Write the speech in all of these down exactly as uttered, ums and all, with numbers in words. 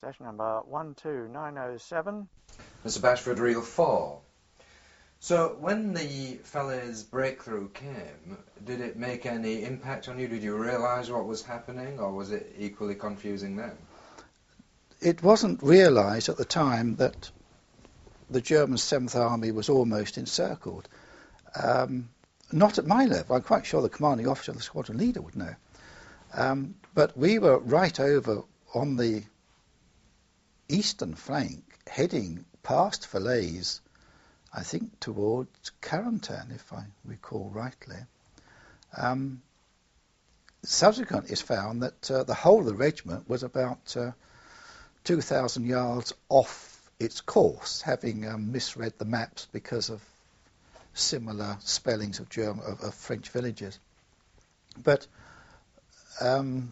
station number one two nine oh seven. Mister Bashford, reel four. So when the fella's breakthrough came, did it make any impact on you? Did you realise what was happening, or was it equally confusing then? It wasn't realised at the time that the German seventh Army was almost encircled. Um, not at my level. I'm quite sure the commanding officer, the squadron leader, would know. Um, but we were right over on the eastern flank, heading past Falaise, I think towards Carentan, if I recall rightly. Um, subsequently, it's found that uh, the whole of the regiment was about uh, two thousand yards off its course, having um, misread the maps because of similar spellings of, German, of, of French villages. But um,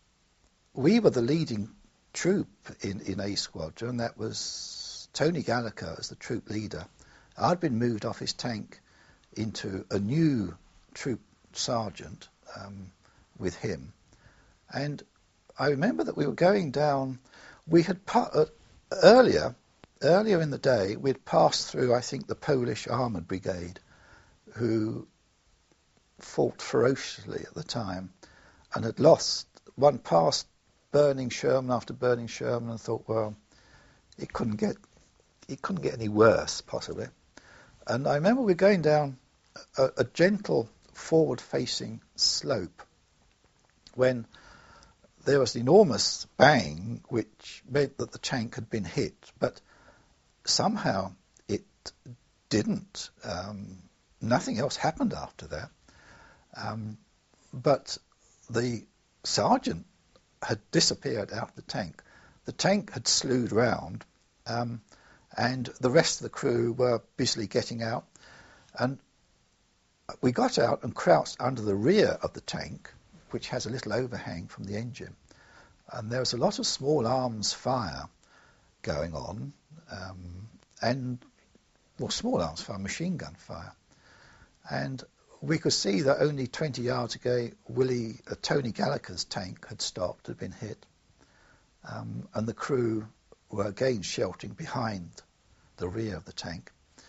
we were the leading troop in, in A Squadron. That was Tony Gallagher as the troop leader. I'd been moved off his tank into a new troop sergeant um, with him. And I remember that we were going down, we had, pa- uh, earlier, earlier in the day, we'd passed through, I think, the Polish Armoured Brigade, who fought ferociously at the time and had lost. One passed burning Sherman after burning Sherman and thought, well, it couldn't get, it couldn't get any worse, possibly. And I remember we were going down a, a gentle forward-facing slope when there was an enormous bang, which meant that the tank had been hit, but somehow it didn't. Um, nothing else happened after that. Um, but the sergeant had disappeared out of the tank. The tank had slewed round, um, and the rest of the crew were busily getting out. And we got out and crouched under the rear of the tank, which has a little overhang from the engine. And there was a lot of small arms fire going on, um, and, well, small arms fire, machine gun fire. And we could see that only twenty yards ago, Willie, uh, Tony Gallagher's tank had stopped, had been hit. Um, and the crew were again sheltering behind the rear of the tank.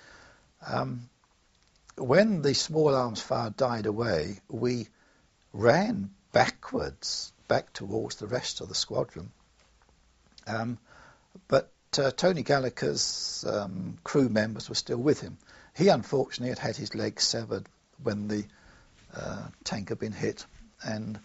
Um, when the small arms fire died away, we ran backwards, back towards the rest of the squadron. Um, but uh, Tony Gallagher's um, crew members were still with him. He unfortunately had had his leg severed when the uh, tank had been hit, and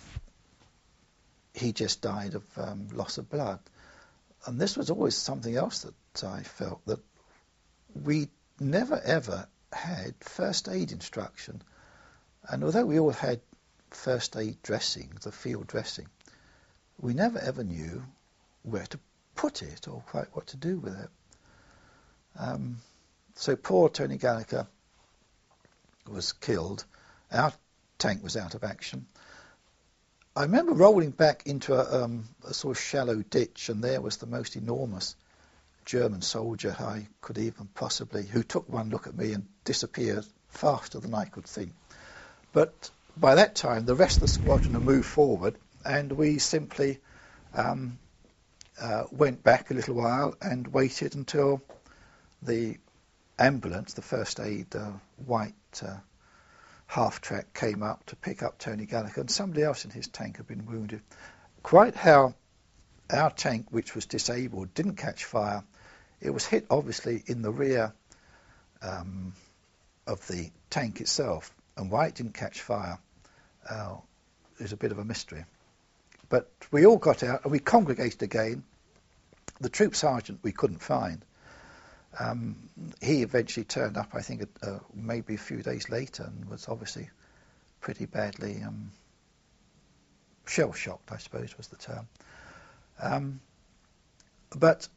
he just died of um, loss of blood. And this was always something else that I felt, that we never ever had first aid instruction. And although we all had first aid dressing, the field dressing, we never ever knew where to put it or quite what to do with it. Um, so poor Tony Gallagher was killed. Our tank was out of action. I remember rolling back into a, um, a sort of shallow ditch, and there was the most enormous German soldier I could even possibly, who took one look at me and disappeared faster than I could think. But by that time, the rest of the squadron had moved forward, and we simply um, uh, went back a little while and waited until the ambulance, the first aid uh, white uh, half-track, came up to pick up Tony Gallagher, and somebody else in his tank had been wounded. Quite how our tank, which was disabled, didn't catch fire, it was hit obviously in the rear um, of the tank itself, and why it didn't catch fire uh, is a bit of a mystery. But we all got out and we congregated again. The troop sergeant we couldn't find. Um, he eventually turned up, I think, uh, maybe a few days later, and was obviously pretty badly um, shell-shocked, I suppose was the term. Um, but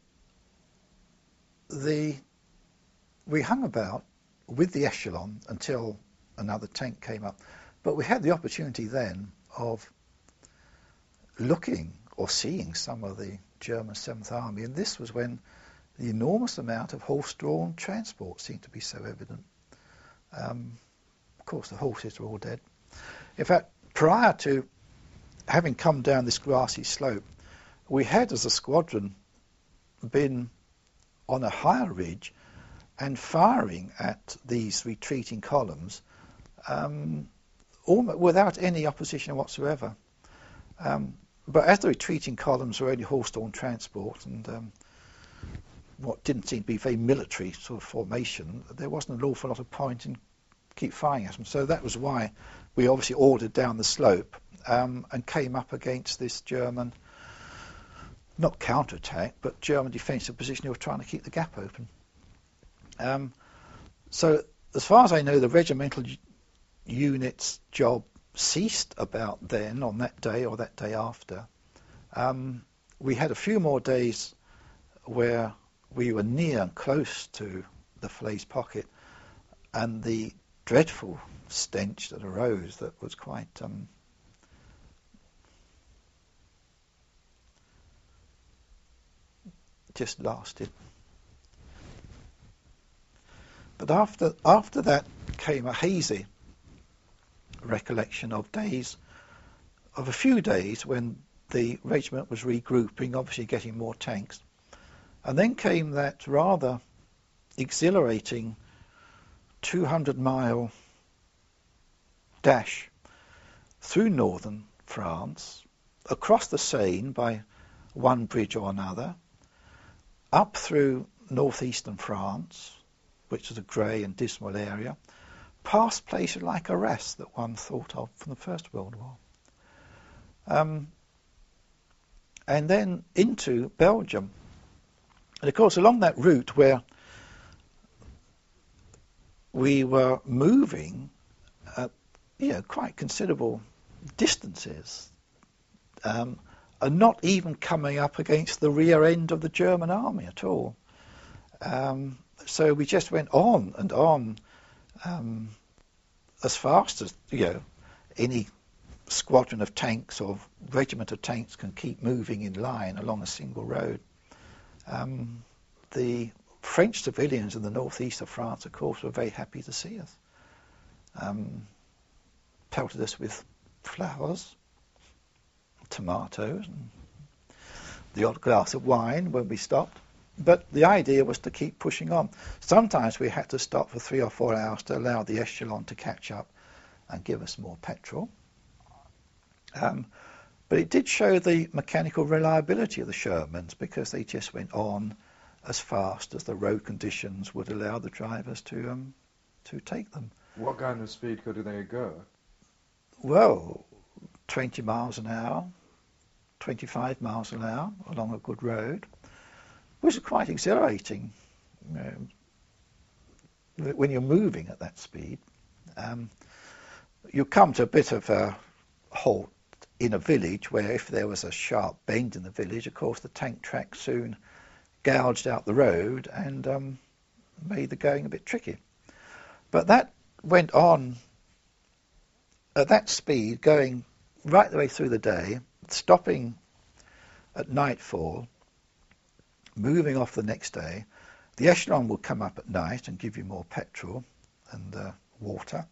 the we hung about with the echelon until another tank came up. But we had the opportunity then of looking or seeing some of the German seventh Army, and this was when the enormous amount of horse-drawn transport seemed to be so evident. Um, of course, the horses were all dead. In fact, prior to having come down this grassy slope, we had, as a squadron, been on a higher ridge and firing at these retreating columns um, almost without any opposition whatsoever. Um, but as the retreating columns were only horse-drawn transport and um, what didn't seem to be very military sort of formation, there wasn't an awful lot of point in keep firing at them. So that was why we obviously ordered down the slope um, and came up against this German, not counterattack, but German defensive position who were trying to keep the gap open. Um, so as far as I know, the regimental u- unit's job ceased about then, on that day or that day after. Um, we had a few more days where we were near and close to the Falaise Pocket, and the dreadful stench that arose that was quite um, just lasted. But after after that came a hazy recollection of days, of a few days when the regiment was regrouping, obviously getting more tanks. And then came that rather exhilarating two hundred mile dash through northern France, across the Seine by one bridge or another, up through northeastern France, which is a grey and dismal area, past places like Arras that one thought of from the First World War. Um, and then into Belgium. And of course, along that route where we were moving at you know, quite considerable distances, um, and not even coming up against the rear end of the German army at all. Um, so we just went on and on um, as fast as you know any squadron of tanks or regiment of tanks can keep moving in line along a single road. Um, the French civilians in the northeast of France, of course, were very happy to see us. Um, pelted us with flowers, tomatoes, and the odd glass of wine when we stopped. But the idea was to keep pushing on. Sometimes we had to stop for three or four hours to allow the echelon to catch up and give us more petrol. Um, but it did show the mechanical reliability of the Shermans, because they just went on as fast as the road conditions would allow the drivers to um, to take them. What kind of speed could they go? Well, twenty miles an hour, twenty-five miles an hour along a good road, which is quite exhilarating, you know, when you're moving at that speed. Um, you come to a bit of a halt in a village where if there was a sharp bend in the village, of course, the tank track soon gouged out the road and um, made the going a bit tricky. But that went on at that speed, going right the way through the day, stopping at nightfall, moving off the next day. The echelon will come up at night and give you more petrol and uh, water.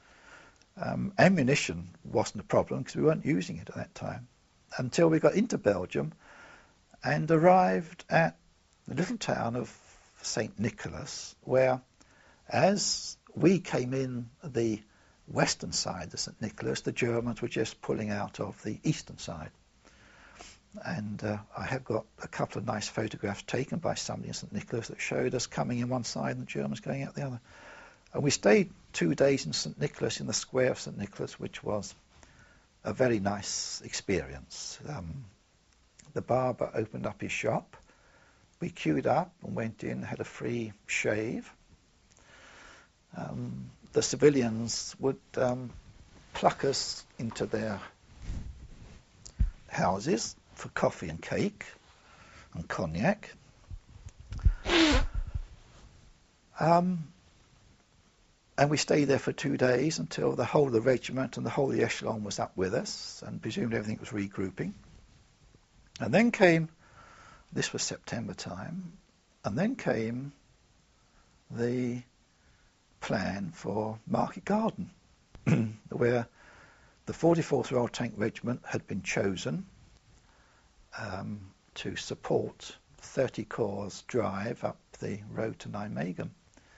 Um, ammunition wasn't a problem because we weren't using it at that time until we got into Belgium and arrived at the little town of Saint Nicholas, where as we came in the western side of Saint Nicholas, the Germans were just pulling out of the eastern side. And uh, I have got a couple of nice photographs taken by somebody in Saint Nicholas that showed us coming in one side and the Germans going out the other. And we stayed two days in Saint Nicholas, in the square of Saint Nicholas, which was a very nice experience. Um, the barber opened up his shop. We queued up and went in, had a free shave. Um, the civilians would um, pluck us into their houses for coffee and cake and cognac. Um, and we stayed there for two days until the whole of the regiment and the whole of the echelon was up with us, and presumably everything was regrouping. And then came, this was September time, and then came the plan for Market Garden, where the forty-fourth Royal Tank Regiment had been chosen um, to support thirty Corps' drive up the road to Nijmegen.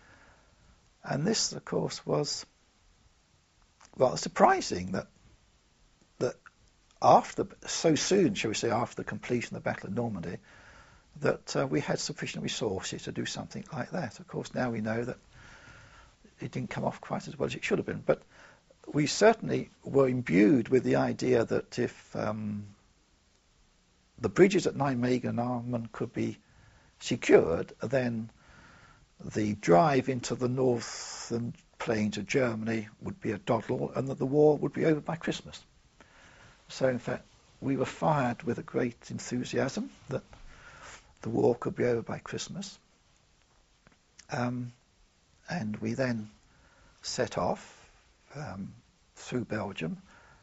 And this, of course, was rather surprising that that after so soon, shall we say, after the completion of the Battle of Normandy, that uh, we had sufficient resources to do something like that. Of course, now we know that it didn't come off quite as well as it should have been, but we certainly were imbued with the idea that if um, the bridges at Nijmegen and Arnhem could be secured, then the drive into the northern plains of Germany would be a doddle, and that the war would be over by Christmas. So, in fact, we were fired with a great enthusiasm that the war could be over by Christmas. Um, and we then set off um, through Belgium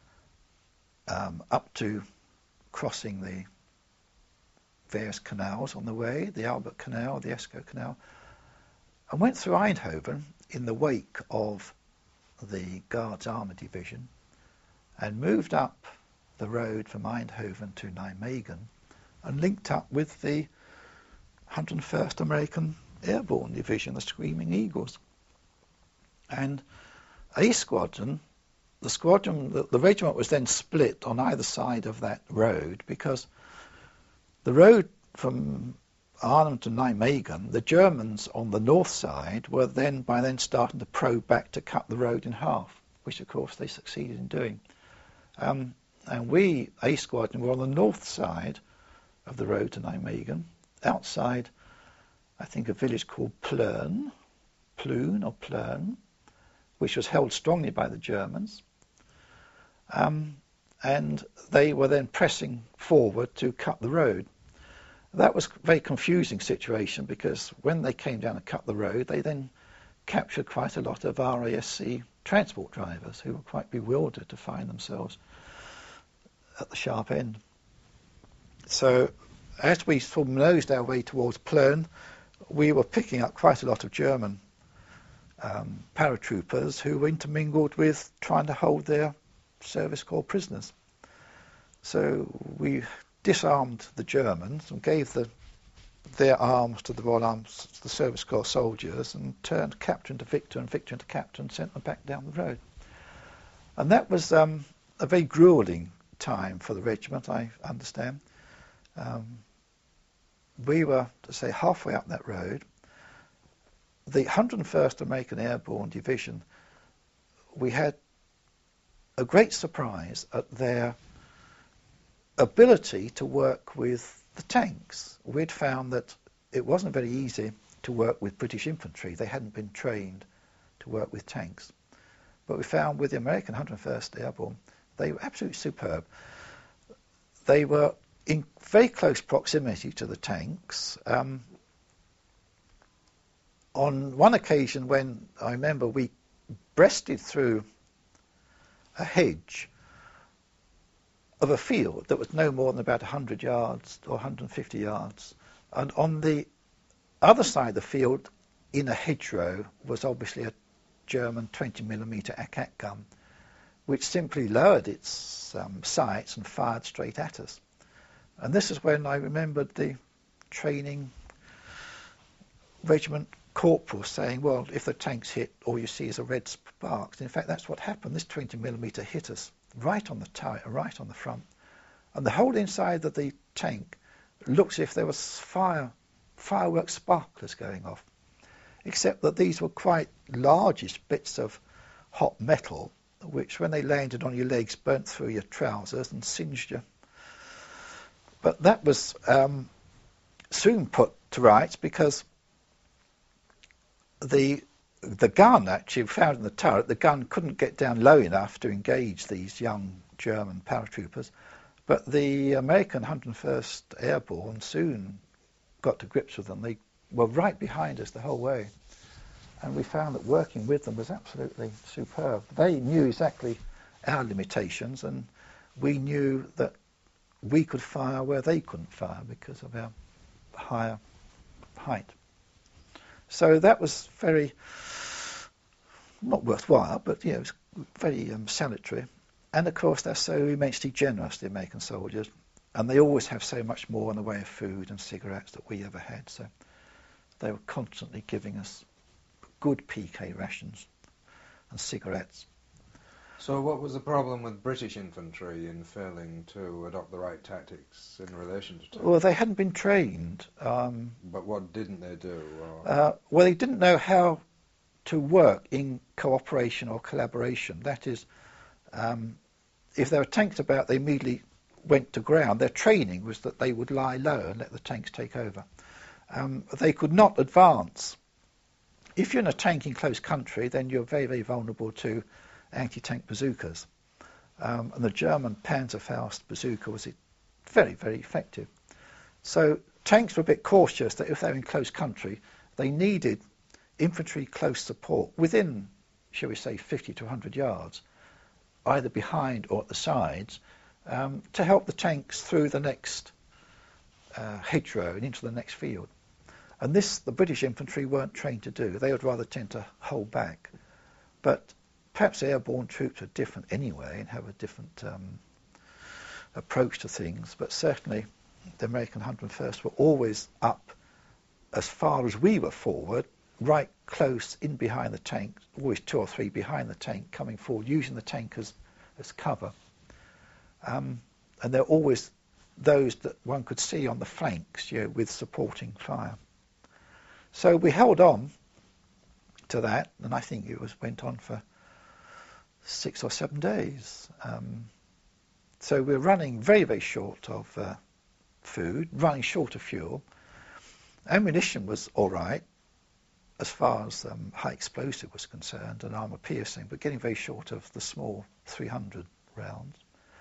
um, up to crossing the various canals on the way, the Albert Canal, the Escaut Canal, and went through Eindhoven in the wake of the Guards Armour Division and moved up the road from Eindhoven to Nijmegen and linked up with the one hundred first American Airborne Division, the Screaming Eagles. And a squadron, the squadron, the, the regiment was then split on either side of that road because the road from Arnhem to Nijmegen, the Germans on the north side were then by then starting to probe back to cut the road in half, which of course they succeeded in doing. Um, and we, A Squadron, were on the north side of the road to Nijmegen, outside, I think, a village called Plön, Plön or Plön, which was held strongly by the Germans. Um, and they were then pressing forward to cut the road. That was a very confusing situation because when they came down and cut the road, they then captured quite a lot of R A S C transport drivers who were quite bewildered to find themselves at the sharp end. So as we sort of nosed our way towards Plön, we were picking up quite a lot of German um, paratroopers who were intermingled with trying to hold their service corps prisoners. So we disarmed the Germans and gave the, their arms to the Royal Arms, the Service Corps soldiers, and turned captain to victor and victor into captain and sent them back down the road. And that was um, a very gruelling time for the regiment, I understand. Um, we were, to say, halfway up that road. The one hundred first American Airborne Division, we had a great surprise at their ability to work with the tanks. We'd found that it wasn't very easy to work with British infantry. They hadn't been trained to work with tanks. But we found with the American one hundred first Airborne, they were absolutely superb. They were in very close proximity to the tanks. Um, on one occasion when I remember we breasted through a hedge of a field that was no more than about one hundred yards or one hundred fifty yards. And on the other side of the field, in a hedgerow, was obviously a German twenty millimeter A C A C gun, which simply lowered its um, sights and fired straight at us. And this is when I remembered the training regiment corporal saying, well, if the tank's hit, all you see is a red sparks. In fact, that's what happened. This twenty millimeter hit us right on the turret, right on the front. And the whole inside of the tank looked as if there was fire, fireworks sparklers going off, except that these were quite largish bits of hot metal, which when they landed on your legs burnt through your trousers and singed you. But that was um, soon put to rights because the the gun actually found in the turret, the gun couldn't get down low enough to engage these young German paratroopers. But the American one hundred first Airborne soon got to grips with them. They were right behind us the whole way. And we found that working with them was absolutely superb. They knew exactly our limitations, and we knew that we could fire where they couldn't fire because of our higher height. So that was very, not worthwhile, but you know, it was very um, salutary. And of course, they're so immensely generous, the American soldiers. and they always have so much more in the way of food and cigarettes that we ever had. So they were constantly giving us good P K rations and cigarettes. So what was the problem with British infantry in failing to adopt the right tactics in relation to tanks? Well, they hadn't been trained. Um, but what didn't they do? Or... Uh, well, they didn't know how to work in cooperation or collaboration. That is, um, if there were tanks about, they immediately went to ground. Their training was that they would lie low and let the tanks take over. Um, they could not advance. If you're in a tank in close country, then you're very, very vulnerable to anti-tank bazookas. Um, and the German Panzerfaust bazooka was very, very effective. So tanks were a bit cautious that if they were in close country, they needed infantry close support within, shall we say, fifty to one hundred yards, either behind or at the sides, um, to help the tanks through the next uh, hedgerow and into the next field. And this, the British infantry weren't trained to do. They would rather tend to hold back. But perhaps airborne troops are different anyway and have a different um, approach to things. But certainly the American one hundred first were always up as far as we were forward, right close in behind the tank, always two or three behind the tank, coming forward, using the tank as, as cover. Um, and they're always those that one could see on the flanks, you know, with supporting fire. So we held on to that, and I think it was went on for six or seven days. Um, so we're running very, very short of uh, food, running short of fuel. Ammunition was all right as far as um, high explosive was concerned and armour piercing, but getting very short of the small three hundred rounds.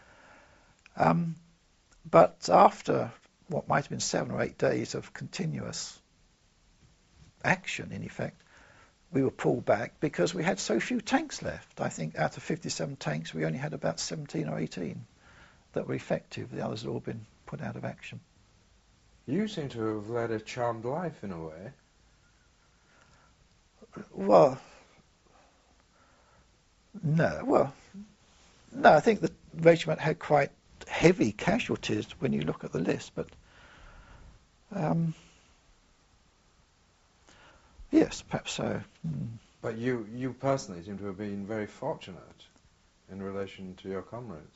Um, but after what might have been seven or eight days of continuous action, in effect, we were pulled back because we had so few tanks left. I think out of fifty-seven tanks, we only had about seventeen or eighteen that were effective. The others had all been put out of action. You seem to have led a charmed life in a way. Well, no. Well, no, I think the regiment had quite heavy casualties when you look at the list, but um, yes, perhaps so. Mm. But you, you personally seem to have been very fortunate in relation to your comrades.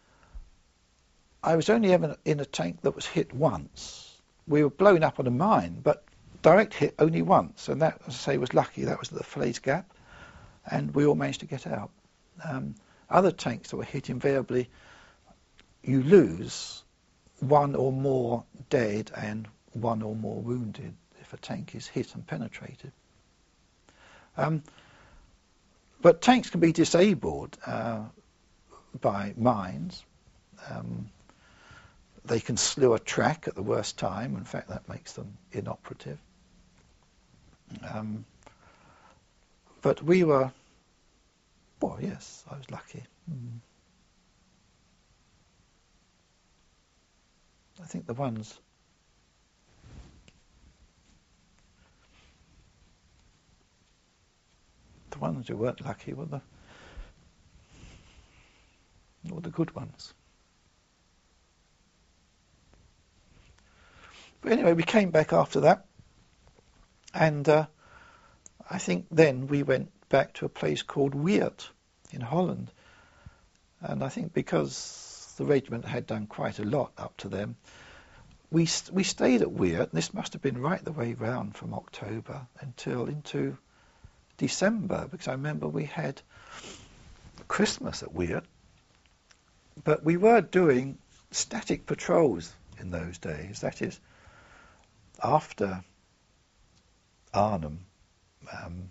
I was only ever in a tank that was hit once. We were blown up on a mine, but direct hit only once, and that, as I say, was lucky. That was at the Falaise Gap, and we all managed to get out. Um, other tanks that were hit, invariably, you lose one or more dead and one or more wounded if a tank is hit and penetrated. Um, but tanks can be disabled uh, by mines. Um, they can slew a track at the worst time. In fact, that makes them inoperative. Um, but we were, well, yes, I was lucky. Mm. I think the ones the ones who weren't lucky were the were the good ones. But anyway, we came back after that, and uh, I think then we went back to a place called Weert in Holland. And I think because the regiment had done quite a lot up to then, we st- we stayed at Weert. This must have been right the way round from October until into December, because I remember we had Christmas at Weert, but we were doing static patrols in those days. That is, after Arnhem, um,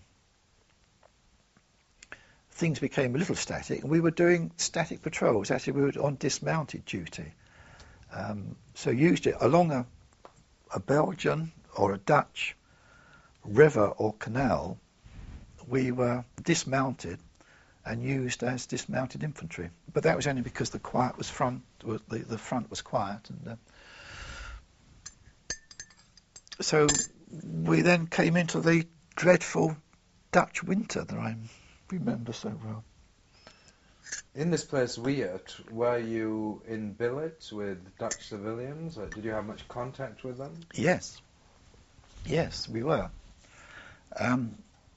things became a little static, and we were doing static patrols. Actually, we were on dismounted duty. Um, so usually along a, a Belgian or a Dutch river or canal, we were dismounted and used as dismounted infantry. But that was only because the quiet was front, the, the front was quiet. And uh, so we then came into the dreadful Dutch winter that I remember so well. In this place, Weert, were you in billets with Dutch civilians? Or did you have much contact with them? Yes. Yes, we were. Um,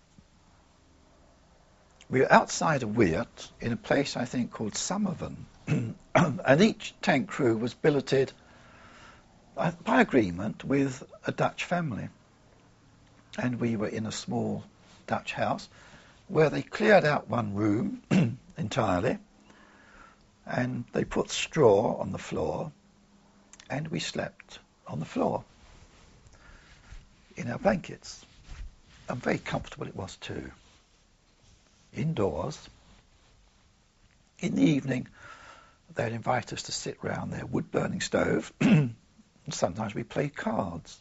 we were outside of Weert in a place, I think, called Summerven. And each tank crew was billeted by, by agreement with a Dutch family. And we were in a small Dutch house where they cleared out one room entirely, and they put straw on the floor, and we slept on the floor in our blankets. And very comfortable it was too. Indoors. In the evening, they'd invite us to sit round their wood-burning stove, and sometimes we played cards.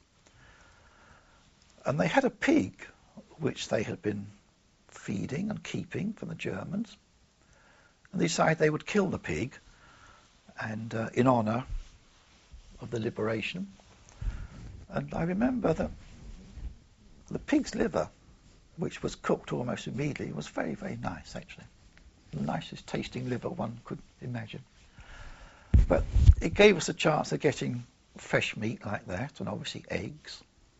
And they had a pig, which they had been feeding and keeping for the Germans. And they decided they would kill the pig, and uh, in honour of the liberation. And I remember that the pig's liver, which was cooked almost immediately, was very, very nice, actually. The nicest tasting liver one could imagine. But it gave us a chance of getting fresh meat like that, and obviously eggs.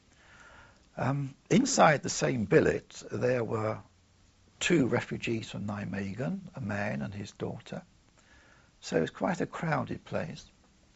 Um, inside the same billet, there were two refugees from Nijmegen, a man and his daughter. So it was quite a crowded place.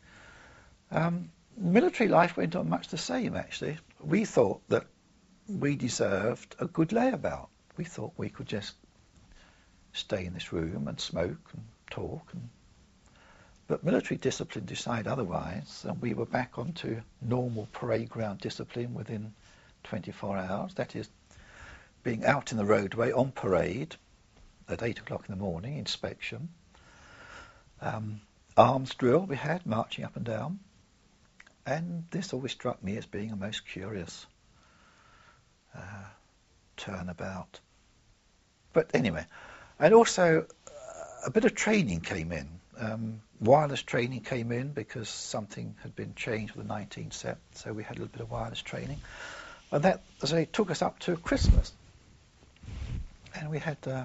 Um, military life went on much the same, actually. We thought that we deserved a good layabout. We thought we could just stay in this room and smoke and talk. And... But military discipline decided otherwise, and we were back onto normal parade ground discipline within twenty-four hours. That is, being out in the roadway on parade at eight o'clock in the morning, inspection. Um, arms drill we had, marching up and down. And this always struck me as being a most curious uh, turnabout. But anyway, and also uh, a bit of training came in. Um, wireless training came in because something had been changed with the nineteen set, so we had a little bit of wireless training. And that, as they took us up to Christmas. And we had, uh,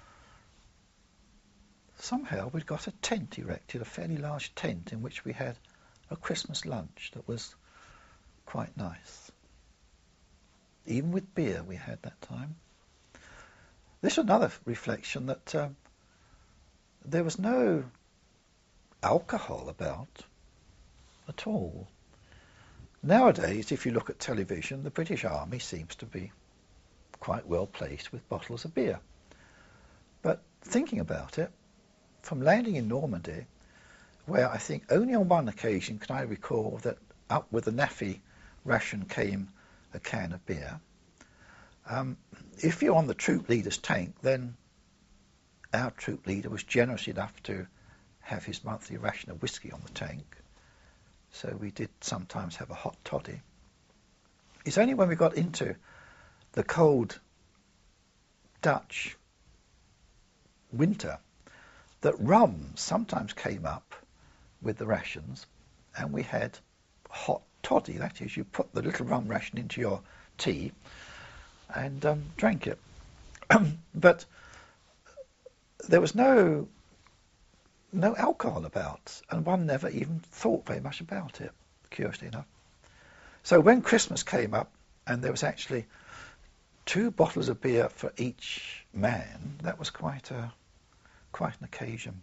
somehow we'd got a tent erected, a fairly large tent in which we had a Christmas lunch that was quite nice. Even with beer we had that time. This is another reflection that um, there was no alcohol about at all. Nowadays, if you look at television, the British Army seems to be quite well placed with bottles of beer. But thinking about it, from landing in Normandy, where I think only on one occasion can I recall that up with the NAFI ration came a can of beer, um, if you're on the troop leader's tank, then our troop leader was generous enough to have his monthly ration of whiskey on the tank. So we did sometimes have a hot toddy. It's only when we got into the cold Dutch winter that rum sometimes came up with the rations, and we had hot toddy. That is, you put the little rum ration into your tea and um, drank it. But there was no no alcohol about, and one never even thought very much about it, curiously enough. So when Christmas came up, and there was actually two bottles of beer for each man, that was quite a quite an occasion.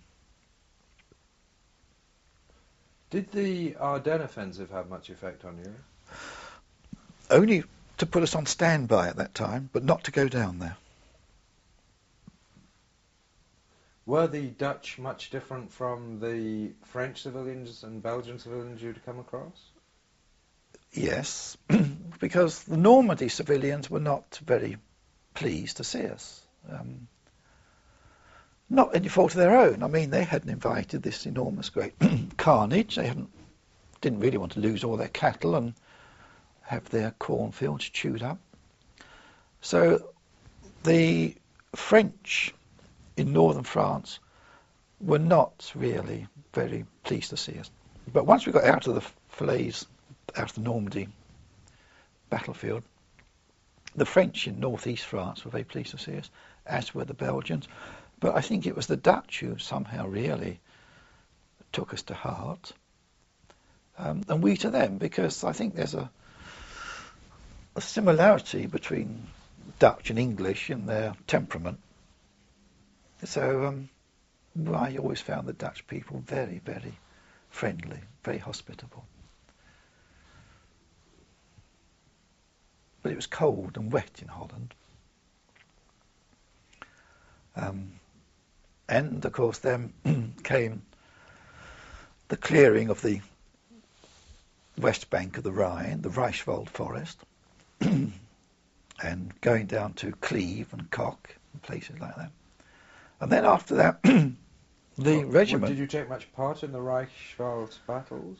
Did the Ardennes offensive have much effect on you? Only to put us on standby at that time, but not to go down there. Were the Dutch much different from the French civilians and Belgian civilians you'd come across? Yes, because the Normandy civilians were not very pleased to see us. Um, not any fault of their own. I mean, they hadn't invited this enormous great carnage. They hadn't, didn't really want to lose all their cattle and have their cornfields chewed up. So the French in northern France were not really very pleased to see us. But once we got out of the Falaise, out of the Normandy battlefield, the French in northeast France were very pleased to see us, as were the Belgians. But I think it was the Dutch who somehow really took us to heart, um, and we to them, because I think there's a, a similarity between Dutch and English in their temperament. So um, well, I always found the Dutch people very, very friendly, very hospitable. But it was cold and wet in Holland. Um, and, of course, then came the clearing of the west bank of the Rhine, the Reichswald forest, and going down to Cleve and Kock and places like that. And then after that, the well, regiment... Did you take much part in the Reichswald battles?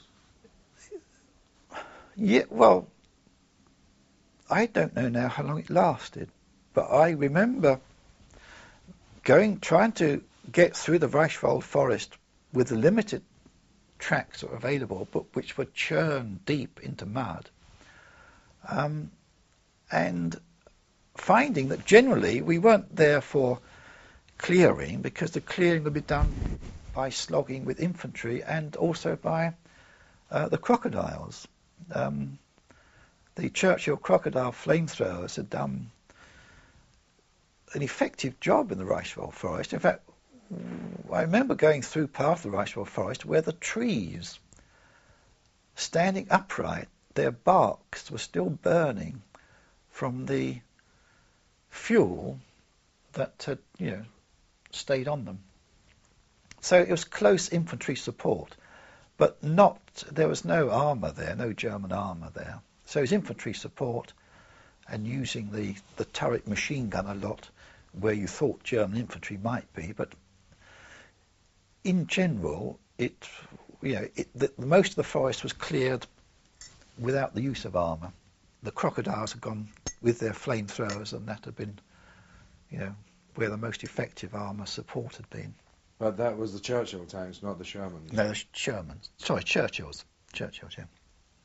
Yeah, well, I don't know now how long it lasted, but I remember going, trying to get through the Reichswald forest with the limited tracks that were available, but which were churned deep into mud, um, and finding that generally we weren't there for clearing, because the clearing would be done by slogging with infantry and also by uh, the crocodiles. Um, the Churchill crocodile flamethrowers had done an effective job in the Reichswald forest. In fact, I remember going through part of the Reichswald forest where the trees, standing upright, their barks were still burning from the fuel that had, you know, stayed on them. So it was close infantry support, but not, there was no armour there, no German armour there. So it was infantry support and using the, the turret machine gun a lot where you thought German infantry might be, but in general, it, you know, it, the, most of the forest was cleared without the use of armour. The crocodiles had gone with their flamethrowers, and that had been, you know, where the most effective armour support had been. But that was the Churchill tanks, not the Shermans. No, the Shermans. Sorry, Churchills. Churchills, yeah.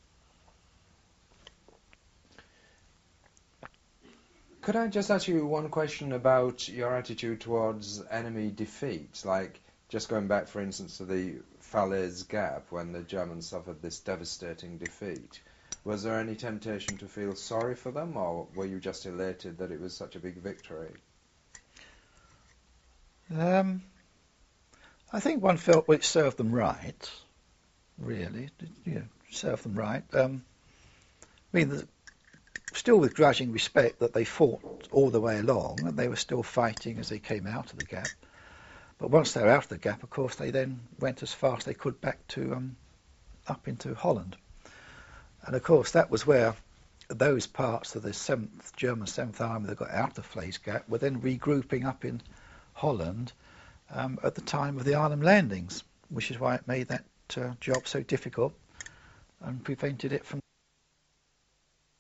Could I just ask you one question about your attitude towards enemy defeat? Like, just going back, for instance, to the Falaise Gap, when the Germans suffered this devastating defeat. Was there any temptation to feel sorry for them, or were you just elated that it was such a big victory? Um, I think one felt well, it served them right, really. It, you know, served them right. Um, I mean, the, still with grudging respect that they fought all the way along, and they were still fighting as they came out of the gap. But once they were out of the gap, of course, they then went as fast as they could back to um, up into Holland. And of course, that was where those parts of the seventh German seventh Army that got out of the Falaise Gap were then regrouping up in Holland um, at the time of the Arnhem landings, which is why it made that uh, job so difficult and prevented it from